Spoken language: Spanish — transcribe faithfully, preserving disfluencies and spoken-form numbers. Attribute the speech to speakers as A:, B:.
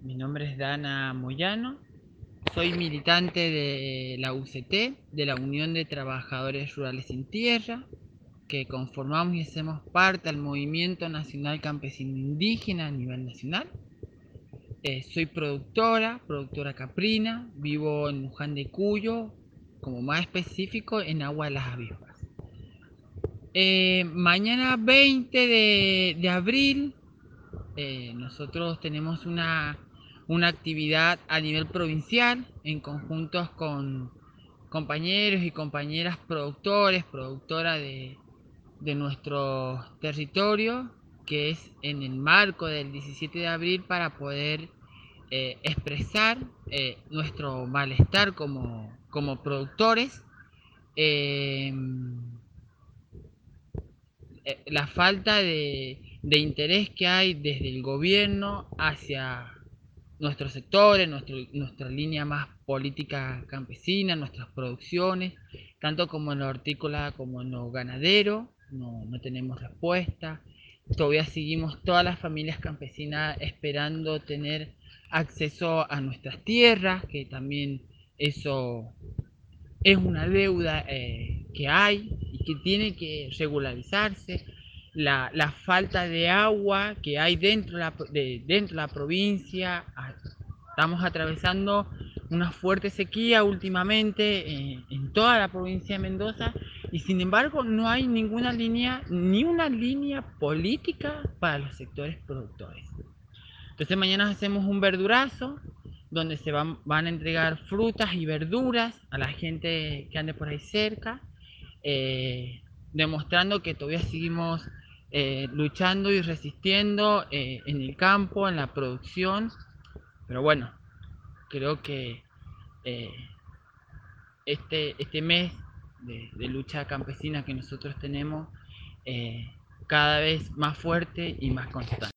A: Mi nombre es Dana Moyano, soy militante de la U C T, de la Unión de Trabajadores Rurales Sin Tierra, que conformamos y hacemos parte del Movimiento Nacional Campesino Indígena a nivel nacional. Eh, soy productora, productora caprina, vivo en Luján de Cuyo, como más específico en Agua de las Avispas. Eh, mañana veinte de, de abril eh, nosotros tenemos una, una actividad a nivel provincial en conjuntos con compañeros y compañeras productores, productoras de, de nuestro territorio, que es en el marco del diecisiete de abril para poder eh, expresar eh, nuestro malestar como, como productores. Eh, eh, la falta de, de interés que hay desde el gobierno hacia nuestros sectores, nuestro, nuestra línea más política campesina, nuestras producciones, tanto como en lo hortícola como en lo ganadero, no, no tenemos respuesta. Todavía seguimos todas las familias campesinas esperando tener acceso a nuestras tierras, que también eso es una deuda eh, que hay y que tiene que regularizarse. La, la falta de agua que hay dentro de la, de, dentro de la provincia. Estamos atravesando una fuerte sequía últimamente eh, en toda la provincia de Mendoza y sin embargo no hay ninguna línea, ni una línea política para los sectores productores. Entonces mañana hacemos un verdurazo donde se van, van a entregar frutas y verduras a la gente que ande por ahí cerca, eh, demostrando que todavía seguimos eh, luchando y resistiendo eh, en el campo, en la producción. Pero bueno, creo que eh, este, este mes de, de, lucha campesina que nosotros tenemos eh, cada vez más fuerte y más constante.